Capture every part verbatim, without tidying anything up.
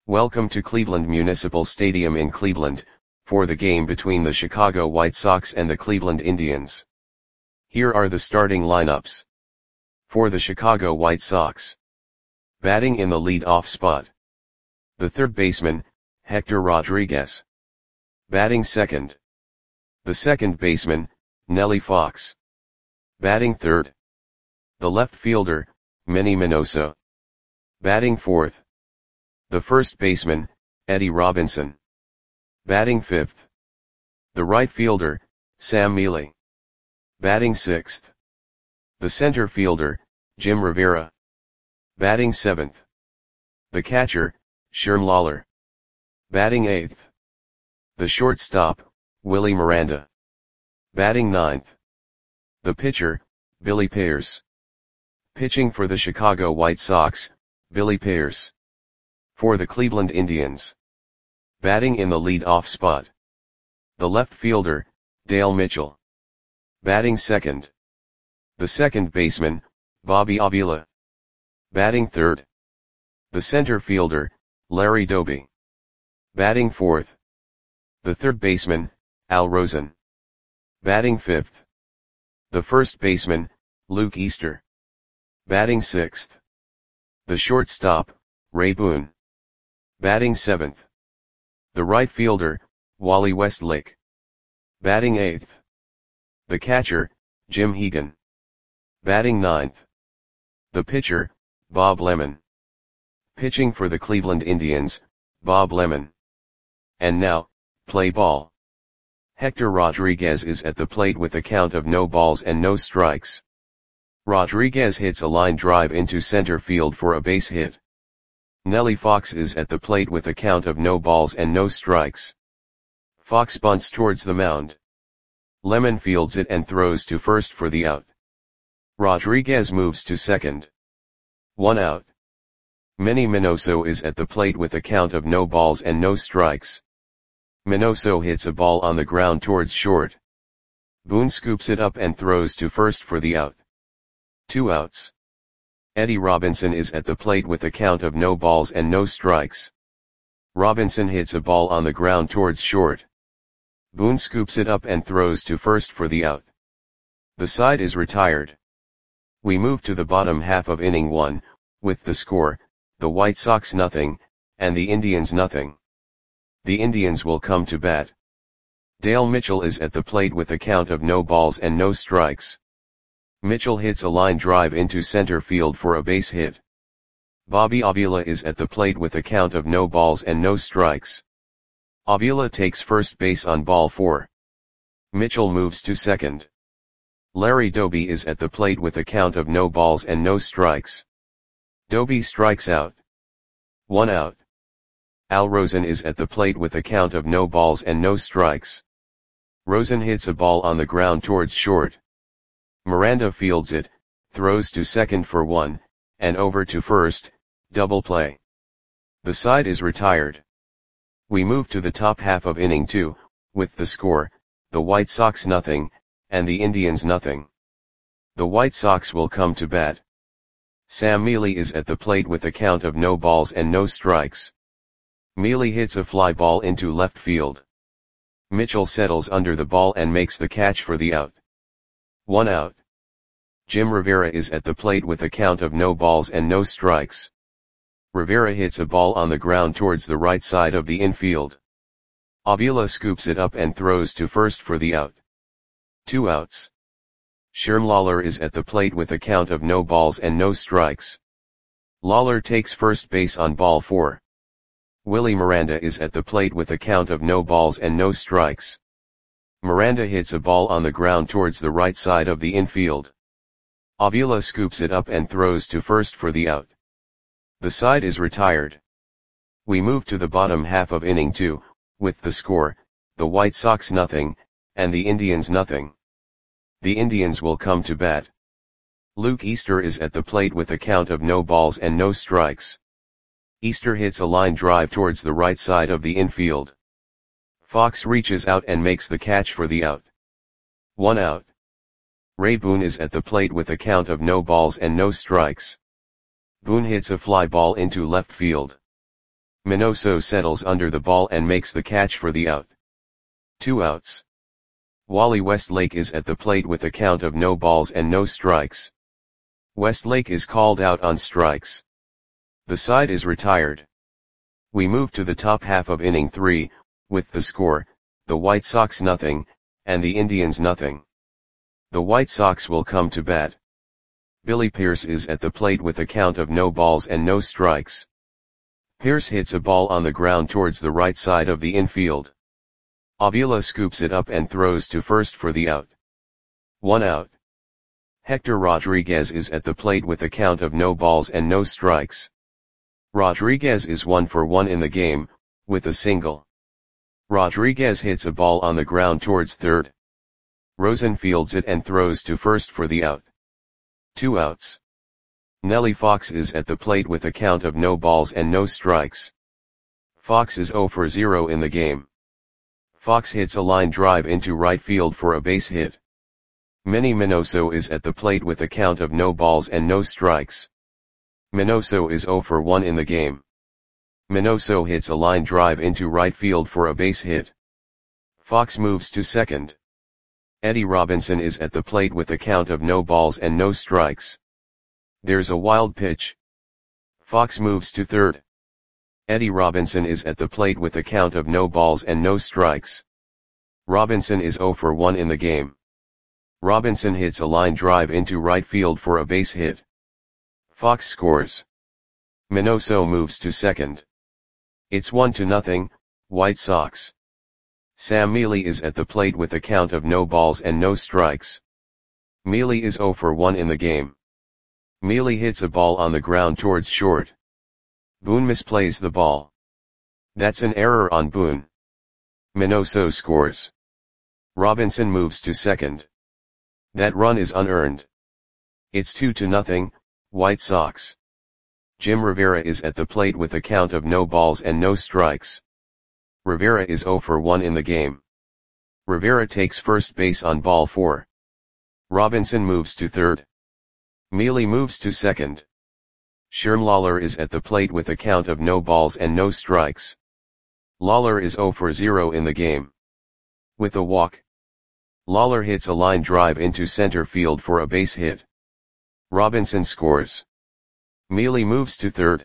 Welcome to Cleveland Municipal Stadium in Cleveland, for the game between the Chicago White Sox and the Cleveland Indians. Here are the starting lineups. For the Chicago White Sox. Batting in the lead-off spot. The third baseman, Hector Rodriguez. Batting second. The second baseman, Nellie Fox. Batting third. The left fielder, Manny Minoso. Batting fourth. The first baseman, Eddie Robinson. Batting fifth. The right fielder, Sam Mele. Batting sixth. The center fielder, Jim Rivera. Batting seventh. The catcher, Sherm Lollar. Batting eighth. The shortstop, Willie Miranda. Batting ninth. The pitcher, Billy Pearce. Pitching for the Chicago White Sox, Billy Pearce. For the Cleveland Indians. Batting in the lead-off spot. The left fielder, Dale Mitchell. Batting second. The second baseman, Bobby Avila. Batting third. The center fielder, Larry Doby. Batting fourth. The third baseman, Al Rosen. Batting fifth. The first baseman, Luke Easter. Batting sixth. The shortstop, Ray Boone. Batting seventh. The right fielder, Wally Westlake. Batting eighth. The catcher, Jim Hegan. Batting ninth. The pitcher, Bob Lemon. Pitching for the Cleveland Indians, Bob Lemon. And now, play ball. Hector Rodriguez is at the plate with a count of no balls and no strikes. Rodriguez hits a line drive into center field for a base hit. Nellie Fox is at the plate with a count of no balls and no strikes. Fox bunts towards the mound. Lemon fields it and throws to first for the out. Rodriguez moves to second. One out. Manny Minoso is at the plate with a count of no balls and no strikes. Minoso hits a ball on the ground towards short. Boone scoops it up and throws to first for the out. Two outs. Eddie Robinson is at the plate with a count of no balls and no strikes. Robinson hits a ball on the ground towards short. Boone scoops it up and throws to first for the out. The side is retired. We move to the bottom half of inning one, with the score, the White Sox nothing, and the Indians nothing. The Indians will come to bat. Dale Mitchell is at the plate with a count of no balls and no strikes. Mitchell hits a line drive into center field for a base hit. Bobby Avila is at the plate with a count of no balls and no strikes. Avila takes first base on ball four. Mitchell moves to second. Larry Doby is at the plate with a count of no balls and no strikes. Doby strikes out. One out. Al Rosen is at the plate with a count of no balls and no strikes. Rosen hits a ball on the ground towards short. Miranda fields it, throws to second for one, and over to first, double play. The side is retired. We move to the top half of inning two, with the score, the White Sox nothing, and the Indians nothing. The White Sox will come to bat. Sam Mele is at the plate with a count of no balls and no strikes. Mele hits a fly ball into left field. Mitchell settles under the ball and makes the catch for the out. One out. Jim Rivera is at the plate with a count of no balls and no strikes. Rivera hits a ball on the ground towards the right side of the infield. Avila scoops it up and throws to first for the out. Two outs. Sherm Lollar is at the plate with a count of no balls and no strikes. Lollar takes first base on ball four. Willie Miranda is at the plate with a count of no balls and no strikes. Miranda hits a ball on the ground towards the right side of the infield. Avila scoops it up and throws to first for the out. The side is retired. We move to the bottom half of inning two, with the score, the White Sox nothing, and the Indians nothing. The Indians will come to bat. Luke Easter is at the plate with a count of no balls and no strikes. Easter hits a line drive towards the right side of the infield. Fox reaches out and makes the catch for the out. One out. Ray Boone is at the plate with a count of no balls and no strikes. Boone hits a fly ball into left field. Minoso settles under the ball and makes the catch for the out. Two outs. Wally Westlake is at the plate with a count of no balls and no strikes. Westlake is called out on strikes. The side is retired. We move to the top half of inning three, with the score, the White Sox nothing, and the Indians nothing. The White Sox will come to bat. Billy Pierce is at the plate with a count of no balls and no strikes. Pierce hits a ball on the ground towards the right side of the infield. Avila scoops it up and throws to first for the out. One out. Hector Rodriguez is at the plate with a count of no balls and no strikes. Rodriguez is one for one in the game, with a single. Rodriguez hits a ball on the ground towards third. Rosen fields it and throws to first for the out. Two outs. Nellie Fox is at the plate with a count of no balls and no strikes. Fox is zero for zero in the game. Fox hits a line drive into right field for a base hit. Manny Minoso is at the plate with a count of no balls and no strikes. Minoso is zero for one in the game. Minoso hits a line drive into right field for a base hit. Fox moves to second. Eddie Robinson is at the plate with a count of no balls and no strikes. There's a wild pitch. Fox moves to third. Eddie Robinson is at the plate with a count of no balls and no strikes. Robinson is zero for one in the game. Robinson hits a line drive into right field for a base hit. Fox scores. Minoso moves to second. It's one to nothing, White Sox. Sam Mealy is at the plate with a count of no balls and no strikes. Mealy is zero for one in the game. Mealy hits a ball on the ground towards short. Boone misplays the ball. That's an error on Boone. Minoso scores. Robinson moves to second. That run is unearned. It's two to nothing, White Sox. Jim Rivera is at the plate with a count of no balls and no strikes. Rivera is zero for one in the game. Rivera takes first base on ball four. Robinson moves to third. Mealy moves to second. Sherm Lawler is at the plate with a count of no balls and no strikes. Lawler is zero for zero in the game. With a walk, Lawler hits a line drive into center field for a base hit. Robinson scores. Mealy moves to third.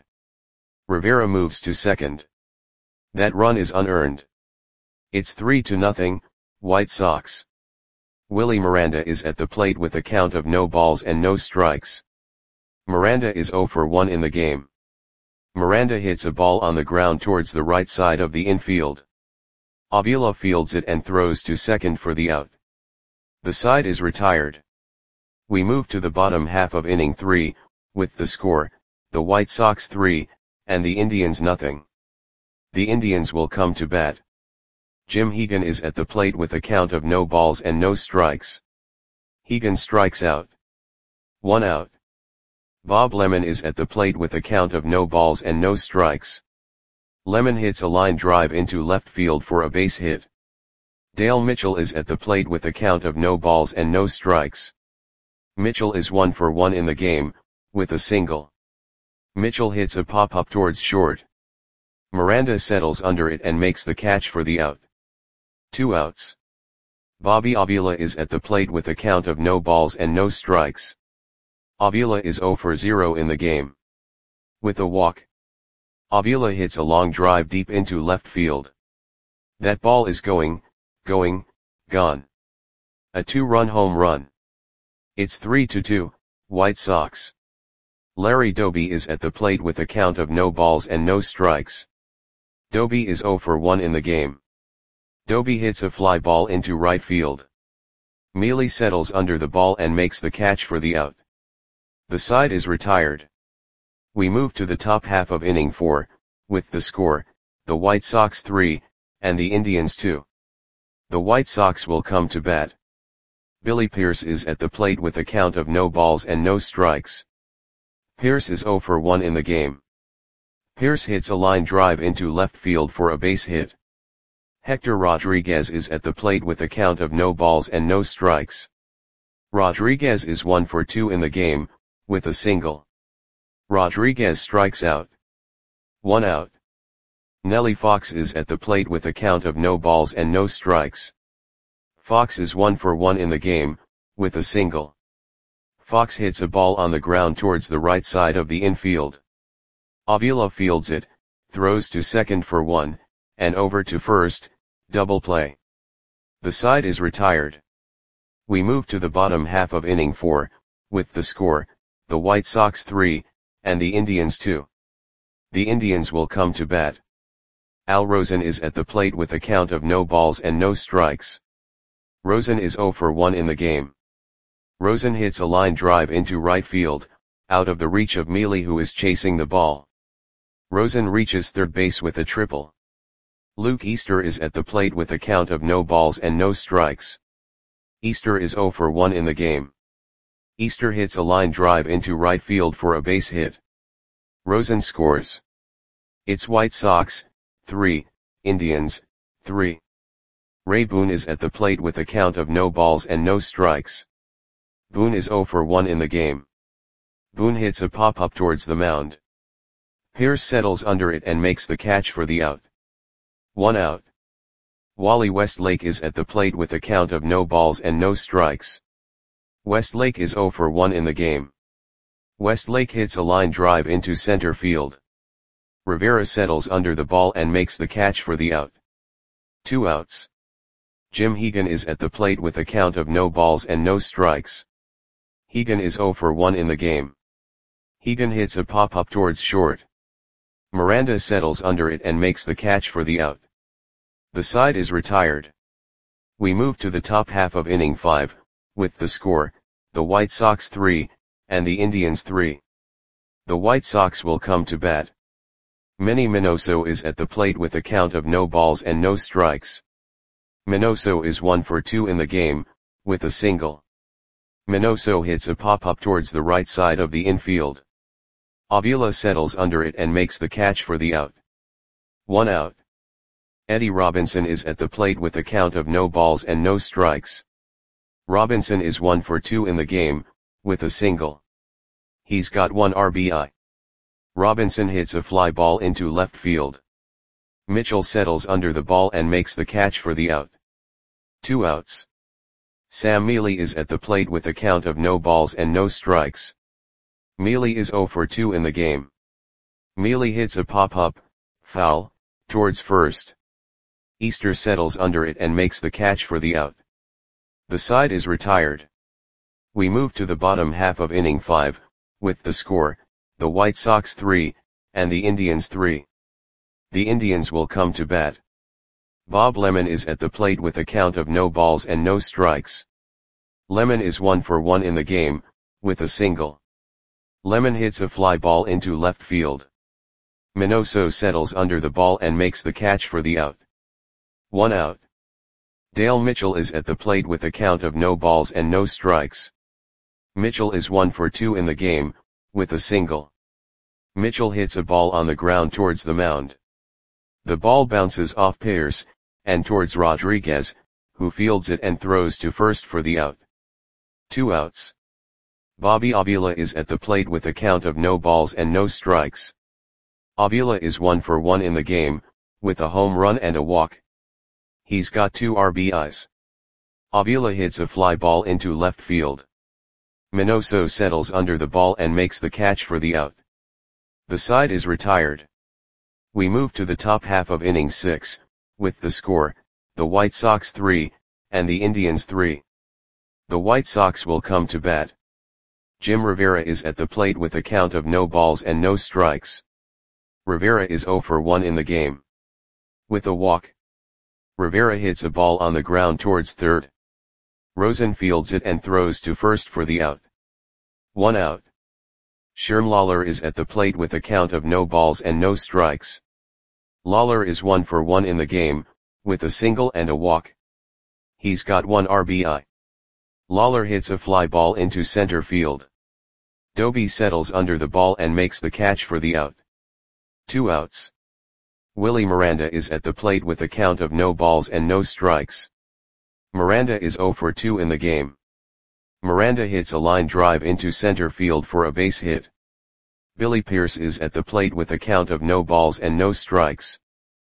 Rivera moves to second. That run is unearned. It's three to nothing, White Sox. Willie Miranda is at the plate with a count of no balls and no strikes. Miranda is zero for one in the game. Miranda hits a ball on the ground towards the right side of the infield. Avila fields it and throws to second for the out. The side is retired. We move to the bottom half of inning three, with the score, the White Sox three, and the Indians nothing. The Indians will come to bat. Jim Hegan is at the plate with a count of no balls and no strikes. Hegan strikes out. One out. Bob Lemon is at the plate with a count of no balls and no strikes. Lemon hits a line drive into left field for a base hit. Dale Mitchell is at the plate with a count of no balls and no strikes. Mitchell is one for one in the game, with a single. Mitchell hits a pop-up towards short. Miranda settles under it and makes the catch for the out. Two outs. Bobby Avila is at the plate with a count of no balls and no strikes. Avila is zero for zero in the game. With a walk, Avila hits a long drive deep into left field. That ball is going, going, gone. A two-run home run. It's three to two, White Sox. Larry Doby is at the plate with a count of no balls and no strikes. Doby is zero for one in the game. Doby hits a fly ball into right field. Mealy settles under the ball and makes the catch for the out. The side is retired. We move to the top half of inning four, with the score, the White Sox three, and the Indians two. The White Sox will come to bat. Billy Pierce is at the plate with a count of no balls and no strikes. Pierce is zero for one in the game. Pierce hits a line drive into left field for a base hit. Hector Rodriguez is at the plate with a count of no balls and no strikes. Rodriguez is one for two in the game, with a single. Rodriguez strikes out. One out. Nellie Fox is at the plate with a count of no balls and no strikes. Fox is one for one in the game, with a single. Fox hits a ball on the ground towards the right side of the infield. Avila fields it, throws to second for one, and over to first, double play. The side is retired. We move to the bottom half of inning four, with the score, the White Sox three, and the Indians two. The Indians will come to bat. Al Rosen is at the plate with a count of no balls and no strikes. Rosen is zero for one in the game. Rosen hits a line drive into right field, out of the reach of Mealy, who is chasing the ball. Rosen reaches third base with a triple. Luke Easter is at the plate with a count of no balls and no strikes. Easter is zero for one in the game. Easter hits a line drive into right field for a base hit. Rosen scores. It's White Sox, three, Indians, three. Ray Boone is at the plate with a count of no balls and no strikes. Boone is zero for one in the game. Boone hits a pop-up towards the mound. Pierce settles under it and makes the catch for the out. One out. Wally Westlake is at the plate with a count of no balls and no strikes. Westlake is zero for one in the game. Westlake hits a line drive into center field. Rivera settles under the ball and makes the catch for the out. Two outs. Jim Hegan is at the plate with a count of no balls and no strikes. Hegan is zero for one in the game. Hegan hits a pop-up towards short. Miranda settles under it and makes the catch for the out. The side is retired. We move to the top half of inning five, with the score, the White Sox three, and the Indians three. The White Sox will come to bat. Manny Minoso is at the plate with a count of no balls and no strikes. Minoso is one for two in the game, with a single. Minoso hits a pop-up towards the right side of the infield. Avila settles under it and makes the catch for the out. One out. Eddie Robinson is at the plate with a count of no balls and no strikes. Robinson is one for two in the game, with a single. He's got one R B I. Robinson hits a fly ball into left field. Mitchell settles under the ball and makes the catch for the out. Two outs. Sam Mealy is at the plate with a count of no balls and no strikes. Mealy is zero for two in the game. Mealy hits a pop-up, foul, towards first. Easter settles under it and makes the catch for the out. The side is retired. We move to the bottom half of inning five, with the score, the White Sox three, and the Indians three. The Indians will come to bat. Bob Lemon is at the plate with a count of no balls and no strikes. Lemon is one for one in the game, with a single. Lemon hits a fly ball into left field. Minoso settles under the ball and makes the catch for the out. One out. Dale Mitchell is at the plate with a count of no balls and no strikes. Mitchell is one for two in the game, with a single. Mitchell hits a ball on the ground towards the mound. The ball bounces off Pierce, and towards Rodriguez, who fields it and throws to first for the out. Two outs. Bobby Avila is at the plate with a count of no balls and no strikes. Avila is one for one in the game, with a home run and a walk. He's got two R B Is. Avila hits a fly ball into left field. Minoso settles under the ball and makes the catch for the out. The side is retired. We move to the top half of inning six, with the score, the White Sox three, and the Indians three. The White Sox will come to bat. Jim Rivera is at the plate with a count of no balls and no strikes. Rivera is zero for one in the game. With a walk. Rivera hits a ball on the ground towards third. Rosen fields it and throws to first for the out. One out. Sherm Lawler is at the plate with a count of no balls and no strikes. Lawler is one for one in the game, with a single and a walk. He's got one R B I. Lawler hits a fly ball into center field. Doby settles under the ball and makes the catch for the out. Two outs. Willie Miranda is at the plate with a count of no balls and no strikes. Miranda is zero for two in the game. Miranda hits a line drive into center field for a base hit. Billy Pierce is at the plate with a count of no balls and no strikes.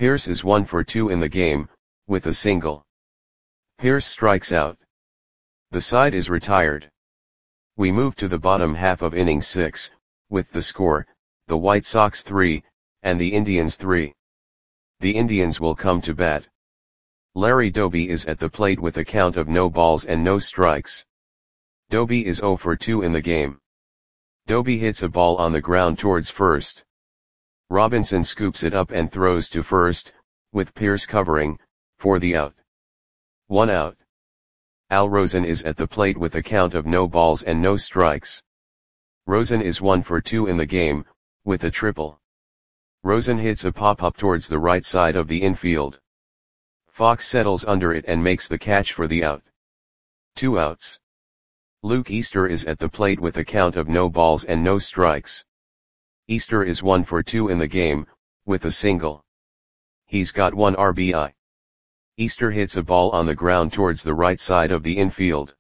Pierce is one for two in the game, with a single. Pierce strikes out. The side is retired. We move to the bottom half of inning six, with the score, the White Sox three, and the Indians three. The Indians will come to bat. Larry Doby is at the plate with a count of no balls and no strikes. Doby is zero for two in the game. Doby hits a ball on the ground towards first. Robinson scoops it up and throws to first, with Pierce covering, for the out. One out. Al Rosen is at the plate with a count of no balls and no strikes. Rosen is one for two in the game, with a triple. Rosen hits a pop-up towards the right side of the infield. Fox settles under it and makes the catch for the out. Two outs. Luke Easter is at the plate with a count of no balls and no strikes. Easter is one for two in the game, with a single. He's got one R B I. Easter hits a ball on the ground towards the right side of the infield.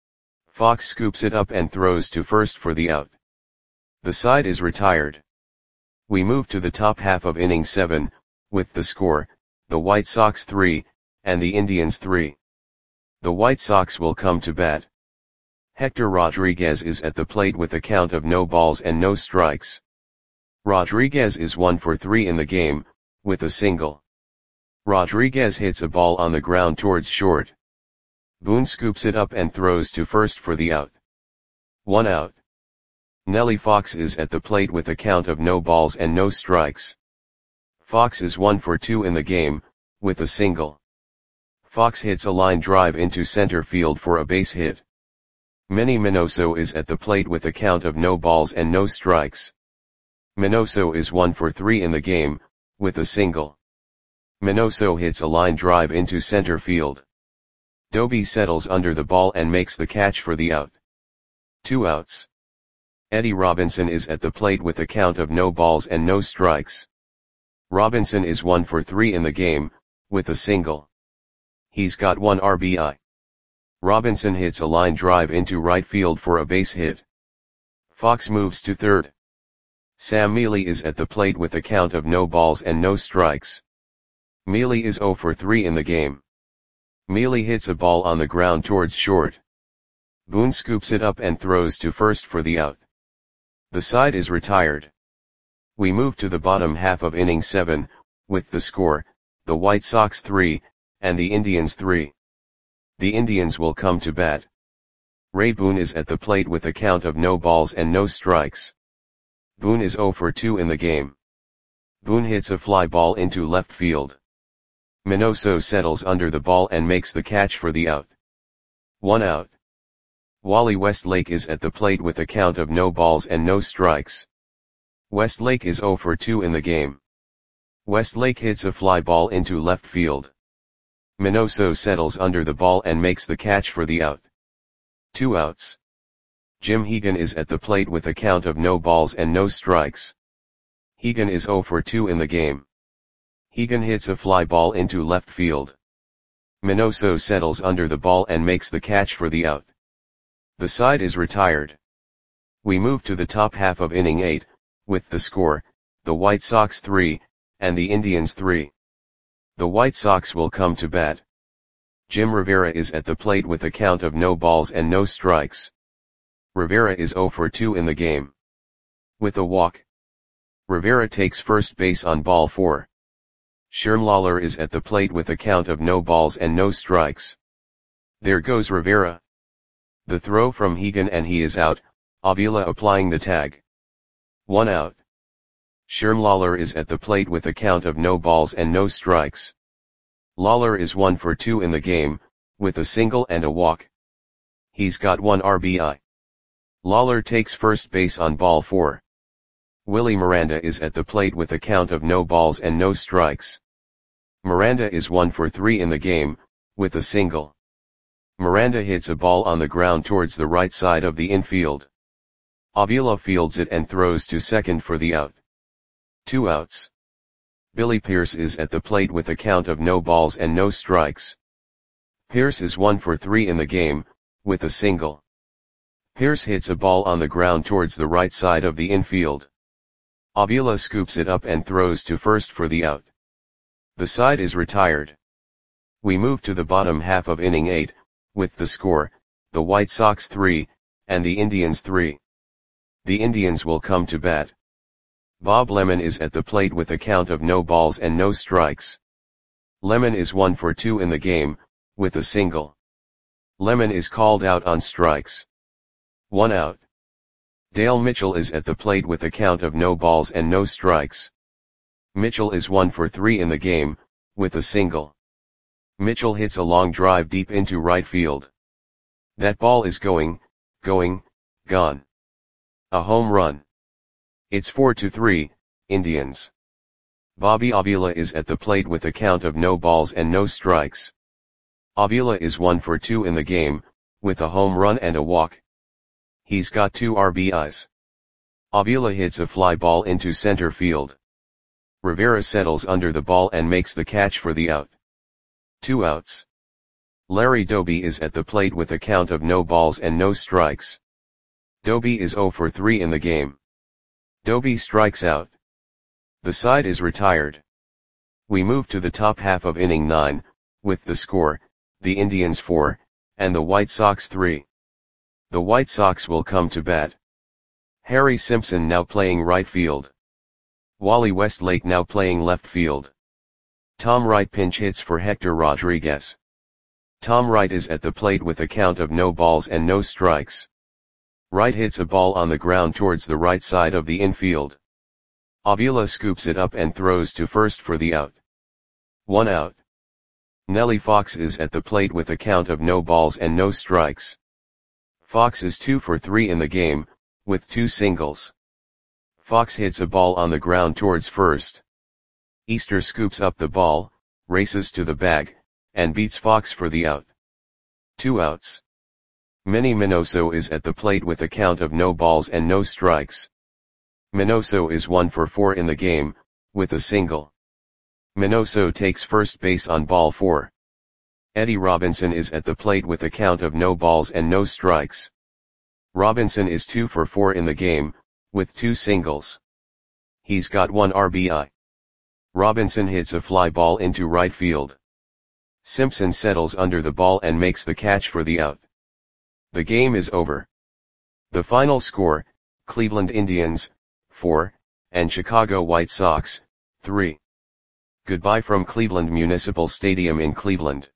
Fox scoops it up and throws to first for the out. The side is retired. We move to the top half of inning seven, with the score, the White Sox three, and the Indians three. The White Sox will come to bat. Hector Rodriguez is at the plate with a count of no balls and no strikes. Rodriguez is one for three in the game, with a single. Rodriguez hits a ball on the ground towards short. Boone scoops it up and throws to first for the out. One out. Nellie Fox is at the plate with a count of no balls and no strikes. Fox is one for two in the game, with a single. Fox hits a line drive into center field for a base hit. Manny Minoso is at the plate with a count of no balls and no strikes. Minoso is one for three in the game, with a single. Minoso hits a line drive into center field. Doby settles under the ball and makes the catch for the out. Two outs. Eddie Robinson is at the plate with a count of no balls and no strikes. Robinson is one for three in the game, with a single. He's got one R B I. Robinson hits a line drive into right field for a base hit. Fox moves to third. Sam Mealy is at the plate with a count of no balls and no strikes. Mealy is zero for three in the game. Mealy hits a ball on the ground towards short. Boone scoops it up and throws to first for the out. The side is retired. We move to the bottom half of inning seven, with the score, the White Sox three, and the Indians three. The Indians will come to bat. Ray Boone is at the plate with a count of no balls and no strikes. Boone is zero for two in the game. Boone hits a fly ball into left field. Minoso settles under the ball and makes the catch for the out. One out. Wally Westlake is at the plate with a count of no balls and no strikes. Westlake is zero for two in the game. Westlake hits a fly ball into left field. Minoso settles under the ball and makes the catch for the out. Two outs. Jim Hegan is at the plate with a count of no balls and no strikes. Hegan is zero for two in the game. Hegan hits a fly ball into left field. Minoso settles under the ball and makes the catch for the out. The side is retired. We move to the top half of inning eight, with the score, the White Sox three, and the Indians three. The White Sox will come to bat. Jim Rivera is at the plate with a count of no balls and no strikes. Rivera is zero for two in the game. With a walk. Rivera takes first base on ball four. Sherm Lawler is at the plate with a count of no balls and no strikes. There goes Rivera. The throw from Hegan and he is out, Avila applying the tag. One out. Sherm Lawler is at the plate with a count of no balls and no strikes. Lawler is one for two in the game, with a single and a walk. He's got one R B I. Lawler takes first base on ball four. Willie Miranda is at the plate with a count of no balls and no strikes. Miranda is one for three in the game, with a single. Miranda hits a ball on the ground towards the right side of the infield. Avila fields it and throws to second for the out. Two outs. Billy Pierce is at the plate with a count of no balls and no strikes. Pierce is one for three in the game, with a single. Pierce hits a ball on the ground towards the right side of the infield. Avila scoops it up and throws to first for the out. The side is retired. We move to the bottom half of inning eight, with the score, the White Sox three, and the Indians three. The Indians will come to bat. Bob Lemon is at the plate with a count of no balls and no strikes. Lemon is one for two in the game, with a single. Lemon is called out on strikes. One out. Dale Mitchell is at the plate with a count of no balls and no strikes. Mitchell is one for three in the game, with a single. Mitchell hits a long drive deep into right field. That ball is going, going, gone. A home run. It's four to three, Indians. Bobby Avila is at the plate with a count of no balls and no strikes. Avila is one for two in the game, with a home run and a walk. He's got two R B Is. Avila hits a fly ball into center field. Rivera settles under the ball and makes the catch for the out. Two outs. Larry Doby is at the plate with a count of no balls and no strikes. Doby is zero for three in the game. Doby strikes out. The side is retired. We move to the top half of inning nine, with the score, the Indians four, and the White Sox three. The White Sox will come to bat. Harry Simpson now playing right field. Wally Westlake now playing left field. Tom Wright pinch hits for Hector Rodriguez. Tom Wright is at the plate with a count of no balls and no strikes. Wright hits a ball on the ground towards the right side of the infield. Avila scoops it up and throws to first for the out. One out. Nellie Fox is at the plate with a count of no balls and no strikes. Fox is two for three in the game, with two singles. Fox hits a ball on the ground towards first. Easter scoops up the ball, races to the bag, and beats Fox for the out. Two outs. Manny Minoso is at the plate with a count of no balls and no strikes. Minoso is one for four in the game, with a single. Minoso takes first base on ball four. Eddie Robinson is at the plate with a count of no balls and no strikes. Robinson is two for four in the game, with two singles. He's got one R B I. Robinson hits a fly ball into right field. Simpson settles under the ball and makes the catch for the out. The game is over. The final score, Cleveland Indians, four, and Chicago White Sox, three. Goodbye from Cleveland Municipal Stadium in Cleveland.